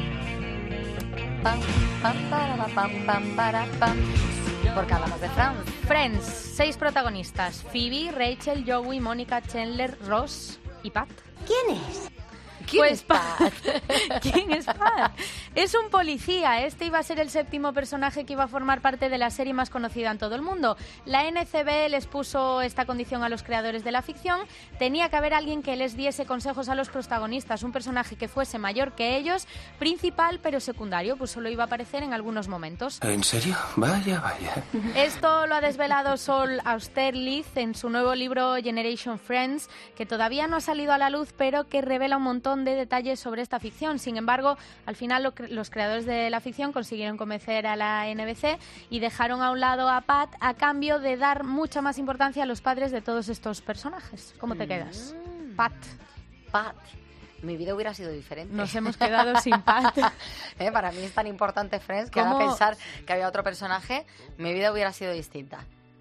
Pam, pam, para, pam, pam, para, pam. Porque hablamos de Friends. Friends, seis protagonistas. Phoebe, Rachel, Joey, Mónica, Chandler, Ross y Pat. ¿Quién es? Pues Pat. ¿Quién es Pat? Es un policía. Este iba a ser el séptimo personaje que iba a formar parte de la serie más conocida en todo el mundo. La N C B les puso esta condición a los creadores de la ficción. Tenía que haber alguien que les diese consejos a los protagonistas. Un personaje que fuese mayor que ellos, principal pero secundario, pues solo iba a aparecer en algunos momentos. ¿En serio? Vaya, vaya. Esto lo ha desvelado Sol Austerlitz en su nuevo libro Generation Friends, que todavía no ha salido a la luz, pero que revela un montón de detalles sobre esta ficción. Sin embargo, al final lo cre- los creadores de la ficción consiguieron convencer a la N B C y dejaron a un lado a Pat a cambio de dar mucha más importancia a los padres de todos estos personajes. ¿Cómo te quedas? Mm. Pat. Pat. Mi vida hubiera sido diferente. Nos hemos quedado sin Pat. ¿Eh? Para mí es tan importante Friends que ¿Cómo? ahora pensar que había otro personaje, mi vida hubiera sido distinta.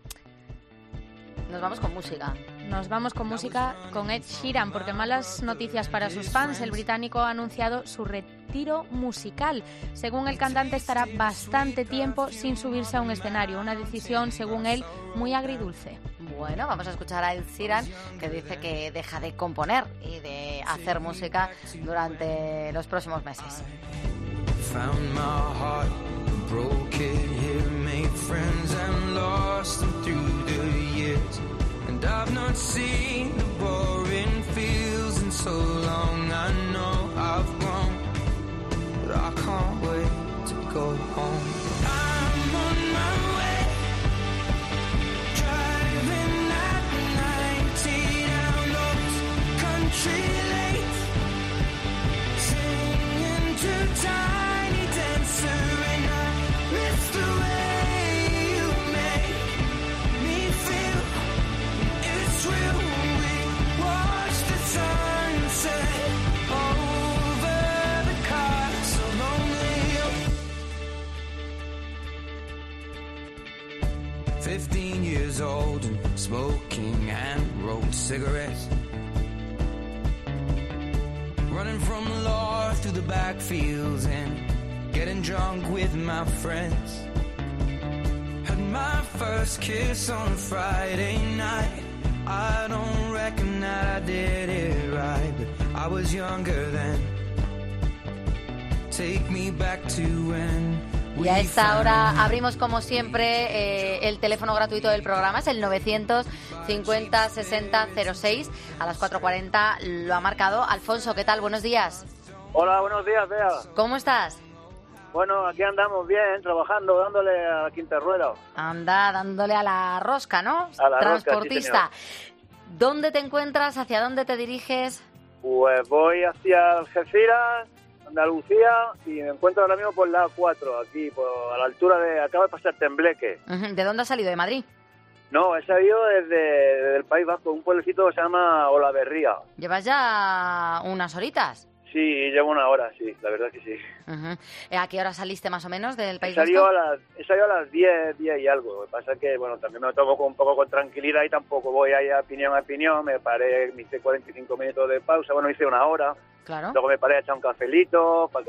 Nos vamos con música. Nos vamos con música con Ed Sheeran, porque malas noticias para sus fans. El británico ha anunciado su retiro musical. Según el cantante, estará bastante tiempo sin subirse a un escenario. Una decisión, según él, muy agridulce. Bueno, vamos a escuchar a Ed Sheeran, que dice que deja de componer y de hacer música durante los próximos meses. Found my heart, broke it here, made friends and lost them through the years. And I've not seen the boring fields in so long. I know I've grown, but I can't wait to go home. I'm on my way, driving at ninety down those country lanes, singing to time. Fifteen years old and smoking and rolled cigarettes, running from the law car through the backfields and getting drunk with my friends. Had my first kiss on a Friday night. I don't reckon that I did it right, but I was younger then. Take me back to when. Y a esta hora abrimos como siempre eh, el teléfono gratuito del programa, es el novecientos cincuenta sesenta cero seis. A las cuatro cuarenta lo ha marcado Alfonso. ¿Qué tal? Buenos días. Hola, buenos días, Bea. ¿Cómo estás? Bueno, aquí andamos bien, trabajando, dándole a la quinta rueda. Anda, dándole a la rosca, ¿no? A la Transportista. Rosca, sí, ¿Dónde te encuentras? ¿Hacia dónde te diriges? Pues voy hacia Algeciras, Andalucía, y me encuentro ahora mismo por la A cuatro, aquí, por, a la altura de... Acaba de pasar Tembleque. ¿De dónde has salido? ¿De Madrid? No, he salido desde, desde el País Vasco, un pueblecito que se llama Olaverría. ¿Llevas ya unas horitas? Sí, llevo una hora, sí, la verdad que sí. Uh-huh. ¿A qué hora saliste más o menos del País he salido Vasco? A las, he salido a las diez, diez y algo. Lo que pasa es que, bueno, también me lo tomo con, un poco con tranquilidad y tampoco voy ahí a opinión a opinión. Me paré, me hice cuarenta y cinco minutos de pausa, bueno, hice una hora. Claro. Luego me paré a echar un cafelito para que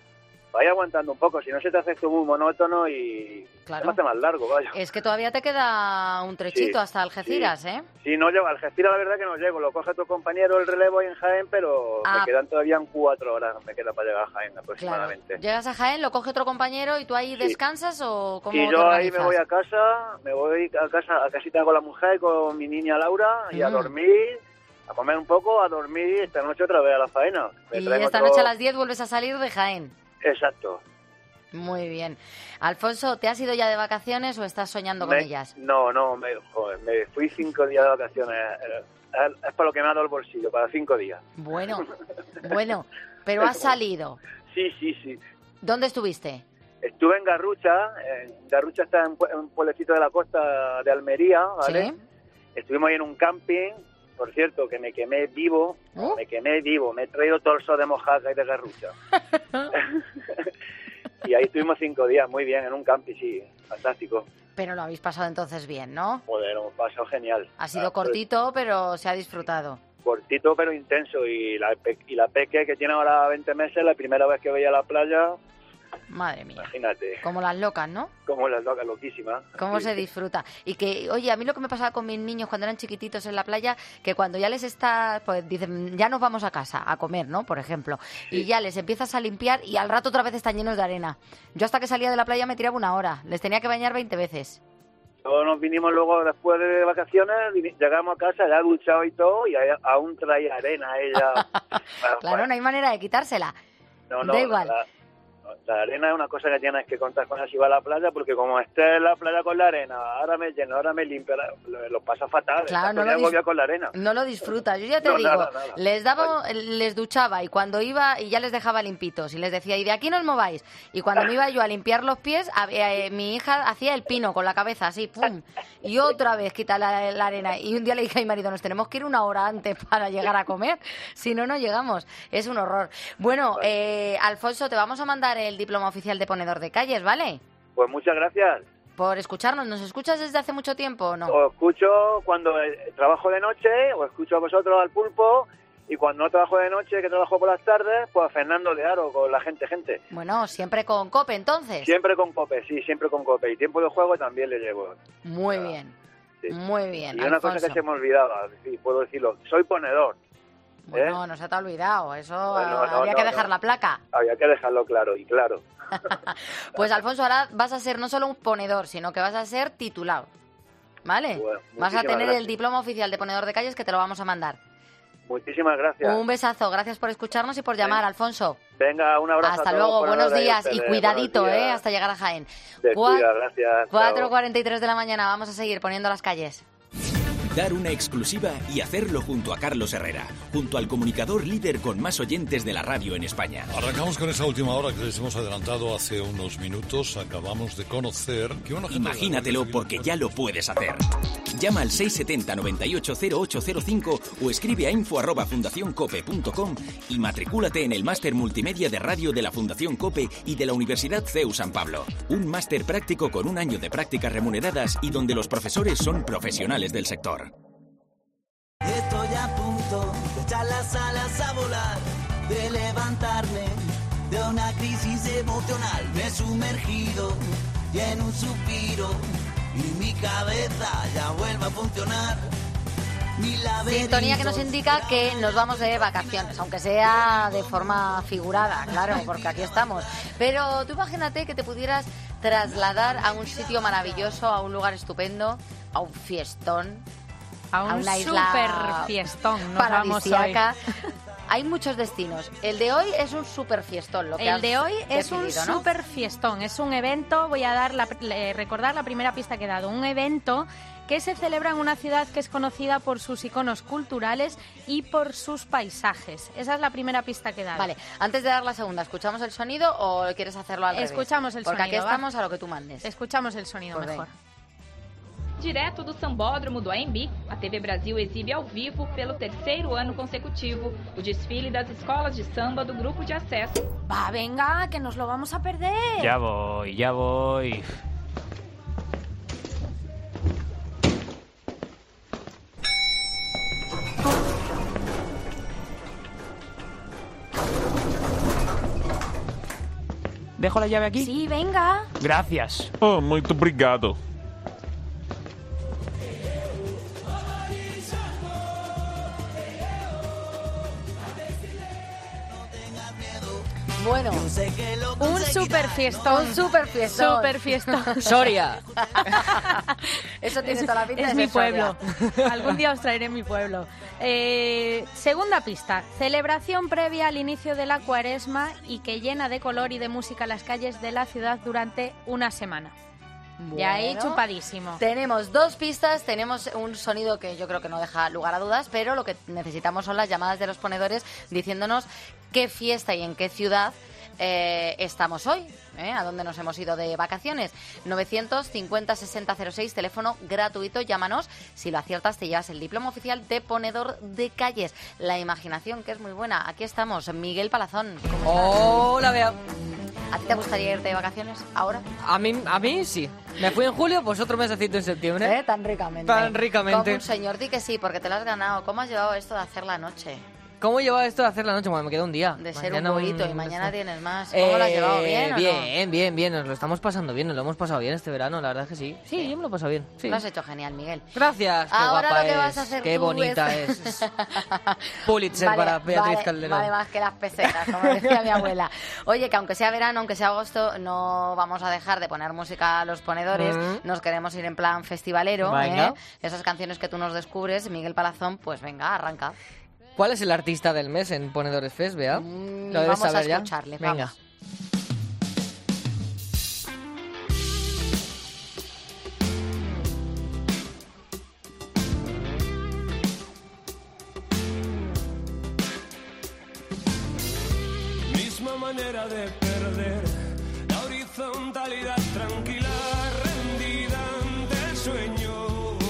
vaya aguantando un poco, si no se te hace esto muy monótono y claro. se me hace más largo, vaya. Es que todavía te queda un trechito Sí, hasta Algeciras, sí. ¿eh? Sí, no llego. Algeciras la verdad que no llego. Lo coge tu compañero el relevo ahí en Jaén, pero Ah. me quedan todavía cuatro horas, me queda para llegar a Jaén aproximadamente. Claro. Llegas a Jaén, lo coge otro compañero y tú ahí descansas o cómo Y te yo ahí organizas? me voy a casa, me voy a casa, a casita con la mujer, con mi niña Laura, y a Mm. dormir, a comer un poco, a dormir, esta noche otra vez a la faena. Me Y traen esta otro- noche a las diez vuelves a salir de Jaén. Exacto. Muy bien. Alfonso, ¿te has ido ya de vacaciones o estás soñando con Me- ellas? No, no, me, joder, me fui cinco días de vacaciones. eh, Es, es por lo que me ha dado el bolsillo, para cinco días. Bueno, bueno, pero has salido. Sí, sí, sí. ¿Dónde estuviste? Estuve en Garrucha, en Garrucha está en, pue- en un pueblecito de la costa de Almería, ¿vale? Sí. Estuvimos ahí en un camping, por cierto, que me quemé vivo, ¿Oh? me quemé vivo, me he traído todo el sol de Mojaca y de Garrucha. Y ahí estuvimos cinco días, muy bien, en un camping, sí, fantástico. Pero lo habéis pasado entonces bien, ¿no? Joder, hemos pasado genial. Ha sido Ah, cortito, pero se ha disfrutado. Cortito pero intenso, y la, pe- y la peque que tiene ahora veinte meses, la primera vez que veía la playa, Madre mía. imagínate, Como las locas, ¿no? como las locas, loquísimas. Cómo Sí. se disfruta. Y que, oye, a mí lo que me pasaba con mis niños cuando eran chiquititos en la playa, que cuando ya les está, pues dicen, ya nos vamos a casa a comer, ¿no? Por ejemplo. Y ya les empiezas a limpiar y al rato otra vez están llenos de arena. Yo hasta que salía de la playa me tiraba una hora. Les tenía que bañar veinte veces. Todos nos vinimos luego después de vacaciones, vini- llegamos a casa, ya duchado y todo, y ahí aún traía arena ella. Bueno, Claro, no hay manera de quitársela. no, no, da igual. La, la arena es una cosa que tienes que contar con ella si vas a la playa, porque como estés en la playa con la arena, ahora me lleno, ahora me limpio, la- lo, lo pasa fatal. Claro, Estás no todo lo el día dis- agobiado con la arena. No lo disfruta. Yo ya te No, digo, nada, nada. les daba, les duchaba y cuando iba y ya les dejaba limpitos y les decía, y de aquí no os mováis. Y cuando me iba yo a limpiar los pies, a- eh, mi hija hacía el pino con la cabeza así, pum, y otra vez quita la, la arena. Y un día le dije a mi marido, nos tenemos que ir una hora antes para llegar a comer, si no, no llegamos. Es un horror. Bueno, eh, Alfonso, te vamos a mandar el diploma oficial de ponedor de calles, ¿vale? Pues muchas gracias. Por escucharnos. ¿Nos escuchas desde hace mucho tiempo o no? Os escucho cuando eh, trabajo de noche, os escucho a vosotros al Pulpo, y cuando no trabajo de noche, que trabajo por las tardes, pues a Fernando de Aro, con la gente, gente. Bueno, siempre con COPE, entonces. Siempre con Cope, sí, siempre con Cope. Y tiempo de juego también le llevo. Muy bien, Sí. muy bien, Y una Alfonso. cosa que se me olvidaba, sí, puedo decirlo, soy ponedor. Bueno, no se te ha olvidado, eso Bueno, no, habría no, que no. dejar la placa. Había que dejarlo claro, y claro. Pues Alfonso, ahora vas a ser no solo un ponedor, sino que vas a ser titulado, ¿vale? Bueno, vas a muchísimas tener el gracias. diploma oficial de ponedor de calles que te lo vamos a mandar. Muchísimas gracias. Un besazo, gracias por escucharnos y por llamar, Alfonso. Venga, un abrazo. Hasta a todos, luego, buenos ponedores, días y ustedes, cuidadito, buenos días. ¿eh? Hasta llegar a Jaén. Descuida, gracias. cuatro cuarenta y tres de la mañana, vamos a seguir poniendo las calles. Dar una exclusiva y hacerlo junto a Carlos Herrera, junto al comunicador líder con más oyentes de la radio en España. Arrancamos con esa última hora que les hemos adelantado hace unos minutos. Acabamos de conocer que una gente... Imagínatelo porque ya lo puedes hacer. Llama al seis siete cero, nueve ocho cero ocho cero cinco o escribe a info arroba fundacioncope punto com y matricúlate en el máster multimedia de radio de la Fundación COPE y de la Universidad C E U San Pablo. Un máster práctico con un año de prácticas remuneradas y donde los profesores son profesionales del sector. Estoy a punto de echar las alas a volar. de levantarme de una crisis emocional. Me he sumergido y en un suspiro y mi cabeza ya vuelve a funcionar. Sintonía que nos indica que nos vamos de vacaciones, aunque sea de forma figurada, claro, porque aquí estamos. Pero tú imagínate que te pudieras trasladar a un sitio maravilloso, a un lugar estupendo, a un fiestón, a, un a una isla super fiestón, nos paradisíaca. Hay muchos destinos. El de hoy es un super fiestón. Lo que El de hoy es un decidido, ¿no? super fiestón. Es un evento, voy a dar la, eh, recordar la primera pista que he dado. Un evento que se celebra en una ciudad que es conocida por sus iconos culturales y por sus paisajes. Esa es la primera pista que he dado. Vale, antes de dar la segunda, ¿escuchamos el sonido o quieres hacerlo al revés? Escuchamos el Porque sonido. Porque aquí estamos a lo que tú mandes. Escuchamos el sonido Pues mejor. Ven. Direto do Sambódromo do A M B, a T V Brasil exibe ao vivo pelo terceiro ano consecutivo o desfile das escolas de samba do Grupo de Acesso. Va, venga, que nos lo vamos a perder. Ya voy, ya voy. ¿Dejo la llave aquí? Sí, venga. Gracias. Oh, muito obrigado. Bueno, un super fiestón. Un super fiestón. Super fiestón. Soria. Eso tiene toda la pinta Es de mi ser pueblo. Soria. Algún día os traeré mi pueblo. Eh, segunda pista. Celebración previa al inicio de la cuaresma y que llena de color y de música las calles de la ciudad durante una semana. Bueno, y ahí chupadísimo. Tenemos dos pistas, tenemos un sonido que yo creo que no deja lugar a dudas, pero lo que necesitamos son las llamadas de los ponedores diciéndonos qué fiesta y en qué ciudad eh, estamos hoy, ¿eh? A dónde nos hemos ido de vacaciones. novecientos cincuenta sesenta cero seis, teléfono gratuito, llámanos. Si lo aciertas te llevas el diploma oficial de ponedor de calles. La imaginación, que es muy buena. Aquí estamos, Miguel Palazón. ¿Cómo estás? Hola, Bea. ¿A ti te gustaría irte de vacaciones ahora? A mí, a mí sí. Me fui en julio, pues otro mesecito en septiembre. ¿Eh? Tan ricamente. Tan ricamente. Como un señor, di que sí, porque te lo has ganado. ¿Cómo has llevado esto de hacer la noche? ¿Cómo llevaba esto de hacer la noche? Bueno, me queda un día. De ser Mañana un burrito un- y mañana tienes más. ¿Cómo Eh, lo has llevado? ¿Bien o Bien, no? bien, bien. Nos lo estamos pasando bien. Nos lo hemos pasado bien este verano, la verdad es que sí. Sí, yo me lo he pasado bien. Sí. Lo has hecho genial, Miguel. Gracias. Qué Ahora guapa lo que es. vas a hacer Qué tú bonita es- es. Pulitzer Vale, para Beatriz vale, Calderón. Vale más que las pesetas, como decía mi abuela. Oye, que aunque sea verano, aunque sea agosto, no vamos a dejar de poner música a los ponedores. Mm. Nos queremos ir en plan festivalero. Venga. ¿eh? Esas canciones que tú nos descubres, Miguel Palazón, pues venga, arranca. ¿Cuál es el artista del mes en Ponedores Fest, Bea? Mm, ¿Lo debes vamos a saber ya? escucharle, Venga. vamos. Misma manera de perder la horizontalidad tranquila, rendida ante el sueño.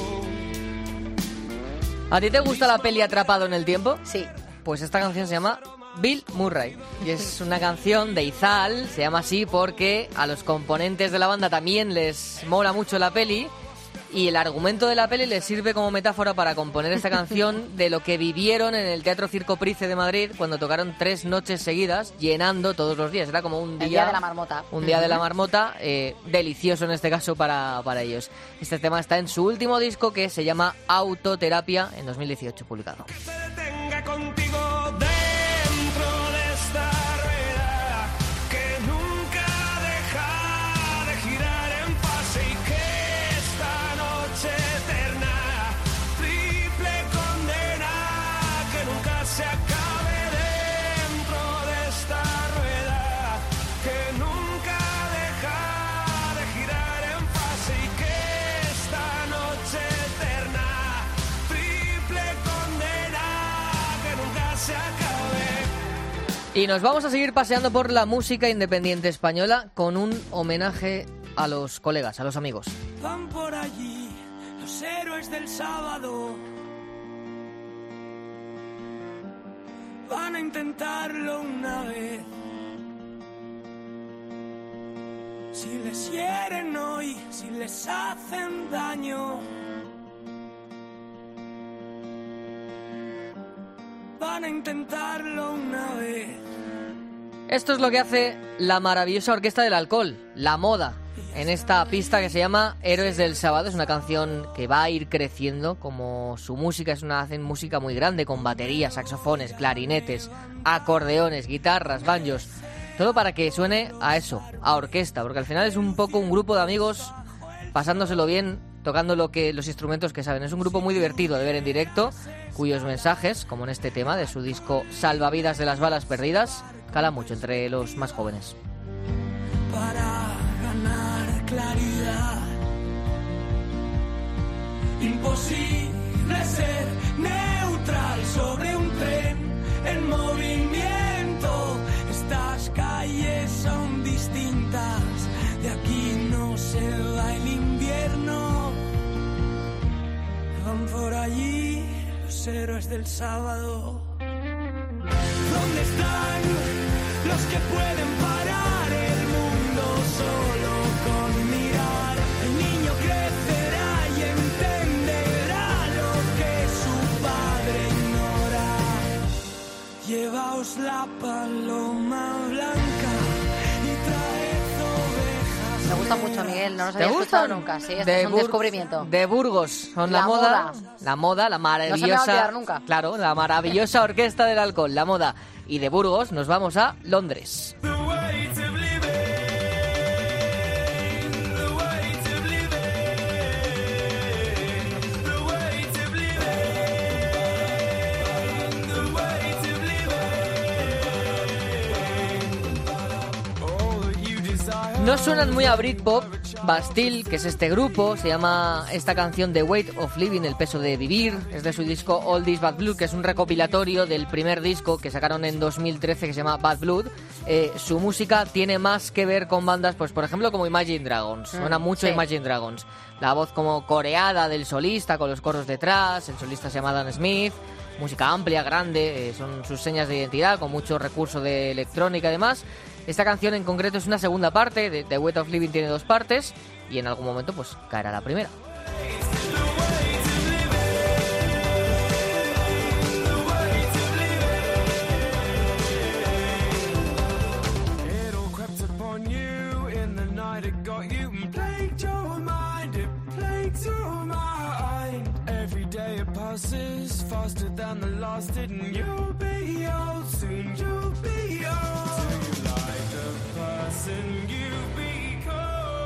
¿A ti te gusta la peli Atrapado en el tiempo? Sí. Pues esta canción se llama Bill Murray y es una canción de Izal, se llama así porque a los componentes de la banda también les mola mucho la peli y el argumento de la peli les sirve como metáfora para componer esta canción de lo que vivieron en el Teatro Circo Price de Madrid cuando tocaron tres noches seguidas llenando todos los días. Era como un día, El día de la marmota. un día de la marmota, eh, delicioso en este caso para, para ellos. Este tema está en su último disco que se llama Autoterapia, en dos mil dieciocho publicado. Tenga contigo dentro de esta rueda que nunca deja de girar en fase y que esta noche eterna, triple condena, que nunca se acabe dentro de esta rueda que nunca deja de girar en fase y que esta noche eterna, triple condena, que nunca se acabe. Y nos vamos a seguir paseando por la música independiente española con un homenaje a los colegas, a los amigos. Van por allí los héroes del sábado. Van a intentarlo una vez. Si les hieren hoy, si les hacen daño, van a intentarlo una vez. Esto es lo que hace la maravillosa Orquesta del Alcohol, La Moda, en esta pista que se llama Héroes del Sábado. Es una canción que va a ir creciendo, como su música es una hacen música muy grande, con baterías, saxofones, clarinetes, acordeones, guitarras, banjos, todo para que suene a eso, a orquesta, porque al final es un poco un grupo de amigos pasándoselo bien, tocando lo que los instrumentos que saben. Es un grupo muy divertido de ver en directo, cuyos mensajes, como en este tema de su disco Salvavidas de las balas perdidas, calan mucho entre los más jóvenes. Para ganar claridad, imposible ser neutral sobre un tren en movimiento. Estas calles son distintas, de aquí no se va el invierno. Van por allí los héroes del sábado. ¿Dónde están los que pueden parar el mundo solo con mirar? El niño crecerá y entenderá lo que su padre ignora. Llevaos la paloma blanca y traed ovejas. Me gusta mucho, Miguel, no nos ¿Te había escuchado gustan? nunca. Sí, esto De es un Bur- descubrimiento. De Burgos, son la, La moda, moda. la moda, la maravillosa, No se me va a olvidar nunca. claro, la maravillosa Orquesta del Alcohol, La Moda. Y de Burgos nos vamos a Londres. No suenan muy a Britpop. Bastille, que es este grupo, se llama esta canción The Weight of Living, el peso de vivir, es de su disco All This Bad Blood, que es un recopilatorio del primer disco que sacaron en dos mil trece, que se llama Bad Blood. Eh, su música tiene más que ver con bandas, pues por ejemplo como Imagine Dragons, suena Mm, mucho sí. Imagine Dragons. La voz como coreada del solista, con los coros detrás, el solista se llama Dan Smith. Música amplia, grande, eh, son sus señas de identidad, con mucho recurso de electrónica y demás. Esta canción en concreto es una segunda parte, de The Weight of Living tiene dos partes, y en algún momento pues caerá la primera. It all crept upon you in the night, it got you and plagued your mind, it plagued your mind. Every day it passes faster than the last, and you'll be old soon, you'll be old. Do you like the person you've become?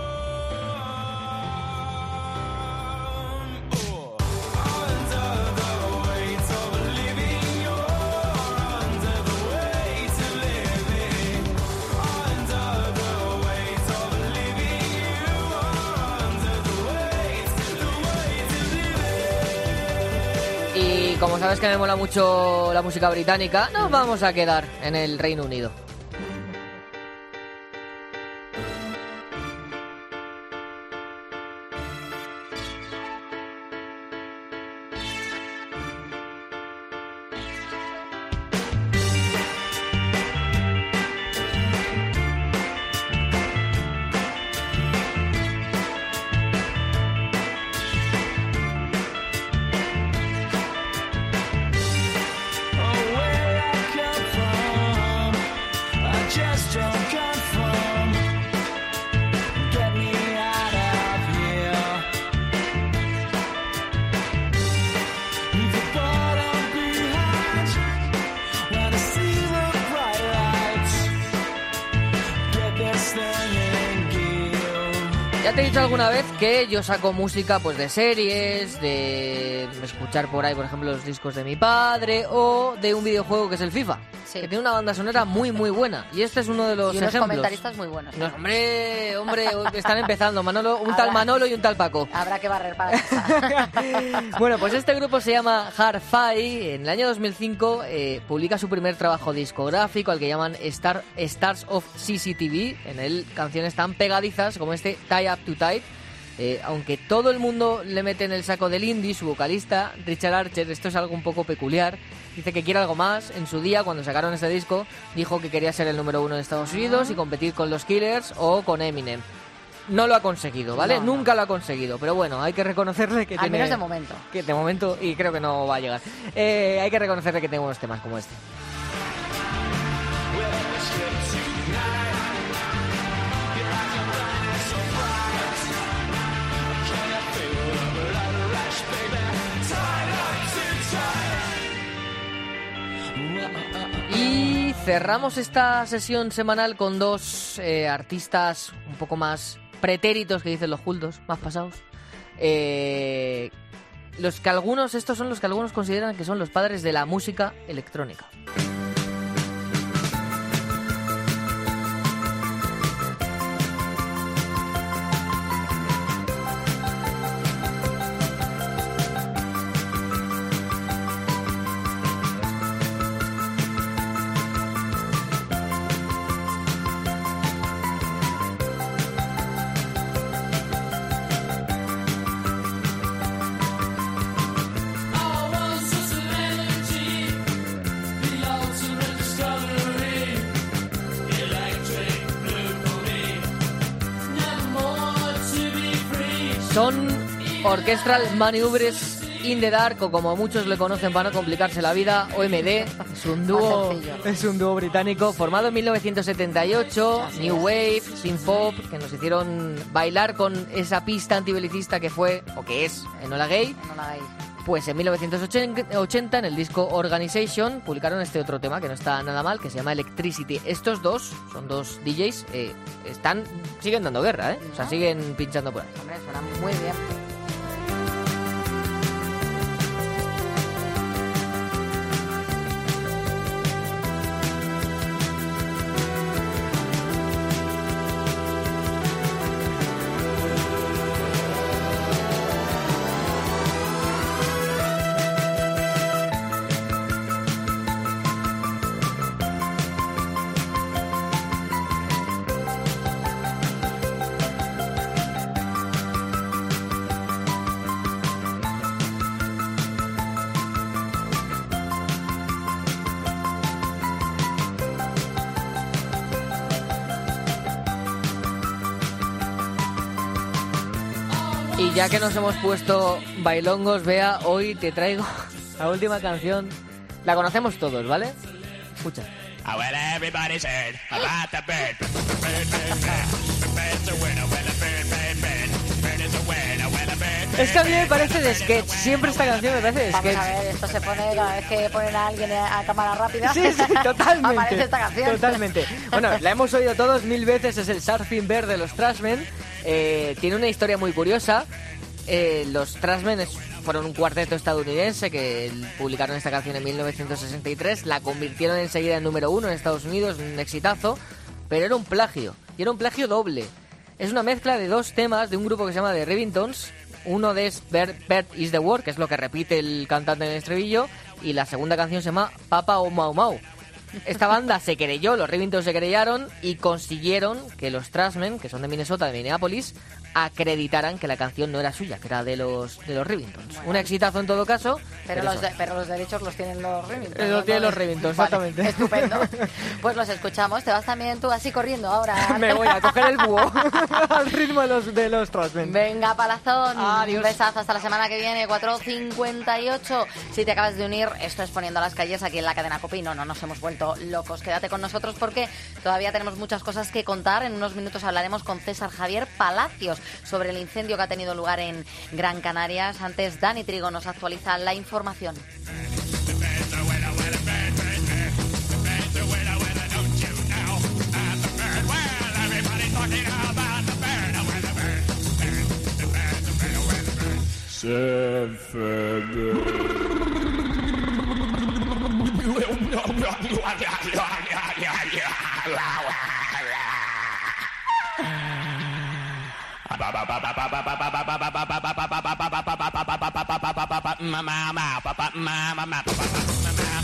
Oh. Under the weight of living, you're under the weight of living. Under the weight of living, you are under the weight, the weight of living. Y como sabes que me mola mucho la música británica, nos vamos a quedar en el Reino Unido. Just don't come from. Get me out of here. Leave the bottom behind. Wanna see the bright lights. Get this thing in gear. Ya te he dicho alguna vez que yo saco música pues de series, de escuchar por ahí, por ejemplo, los discos de mi padre o de un videojuego que es el FIFA. Sí. Que tiene una banda sonora muy muy buena. Y este es uno de los Y unos ejemplos. comentaristas muy buenos. No, hombre, hombre, están empezando. Manolo, un tal Manolo y un tal Paco. Habrá que barrer para casa. Bueno, pues este grupo se llama Hi-Fi. En el año dos mil cinco eh, publica su primer trabajo discográfico, al que llaman Star, Stars of C C T V. En él canciones tan pegadizas como este Tie Up to Tight. Eh, aunque todo el mundo le mete en el saco del indie, su vocalista, Richard Archer, esto es algo un poco peculiar, dice que quiere algo más. En su día, cuando sacaron este disco, dijo que quería ser el número uno de Estados Unidos y competir con los Killers o con Eminem. No lo ha conseguido, ¿vale? No, no. Nunca lo ha conseguido, pero bueno, hay que reconocerle que Al tiene... menos de momento. Que de momento, y creo que no va a llegar. Eh, hay que reconocerle que tiene buenos temas como este. Well, let's get to cerramos esta sesión semanal con dos eh, artistas un poco más pretéritos, que dicen los cultos, más pasados. Eh, los que algunos, estos son los que algunos consideran que son los padres de la música electrónica. Son Orchestral Maneuvers in the Dark, o como muchos le conocen para no complicarse la vida, O M D. Es un dúo, es un dúo británico formado en mil novecientos setenta y ocho, Así New es. Wave, synth pop, que nos hicieron bailar con esa pista antibelicista que fue, o que es, Enola Gay. Enola Gay. Pues en mil novecientos ochenta, en el disco Organization, publicaron este otro tema que no está nada mal, que se llama Electricity. Estos dos, son dos D Js, eh, están, siguen dando guerra, ¿eh? O sea, siguen pinchando por ahí. Hombre, suena muy bien. Y ya que nos hemos puesto bailongos, Bea, hoy te traigo la última canción. La conocemos todos, ¿vale? Escucha. Es que a mí me parece de sketch. Siempre esta canción me parece de sketch. Vamos a ver, esto se pone cada vez que ponen a alguien a cámara rápida. Sí, sí, totalmente. Aparece esta canción. Totalmente. Bueno, la hemos oído todos mil veces. Es el Surfing Bear de los Trashmen. Eh, tiene una historia muy curiosa. Eh, los Trashmen fueron un cuarteto estadounidense que publicaron esta canción en mil novecientos sesenta y tres. La convirtieron enseguida en número uno en Estados Unidos, un exitazo. Pero era un plagio. Y era un plagio doble. Es una mezcla de dos temas de un grupo que se llama The Rivingtons. Uno de es Bird, Bird is the Word, que es lo que repite el cantante en el estribillo. Y la segunda canción se llama Papa o Mau Mau. Esta banda se querelló, los Rivingtons se querellaron y consiguieron que los Trashmen, que son de Minnesota, de Minneapolis, acreditaran que la canción no era suya, que era de los de los Rivingtons. Bueno. Un exitazo en todo caso. Pero, pero, los, de, pero los derechos los tienen los Rivingtons. Los ¿no? tienen los Rivingtons, vale, exactamente. Estupendo. Pues los escuchamos. Te vas también tú así corriendo ahora. Me voy a coger el búho al ritmo de los, de los Trashmen. Venga, Palazón. Adiós. Un besazo hasta la semana que viene, cuatro cincuenta y ocho. Si te acabas de unir, esto es Poniendo las Calles aquí en la cadena COPE. Y no, no nos hemos vuelto locos. Quédate con nosotros porque todavía tenemos muchas cosas que contar. En unos minutos hablaremos con César Javier Palacios sobre el incendio que ha tenido lugar en Gran Canarias. Antes, Dani Trigo nos actualiza la información. Mama,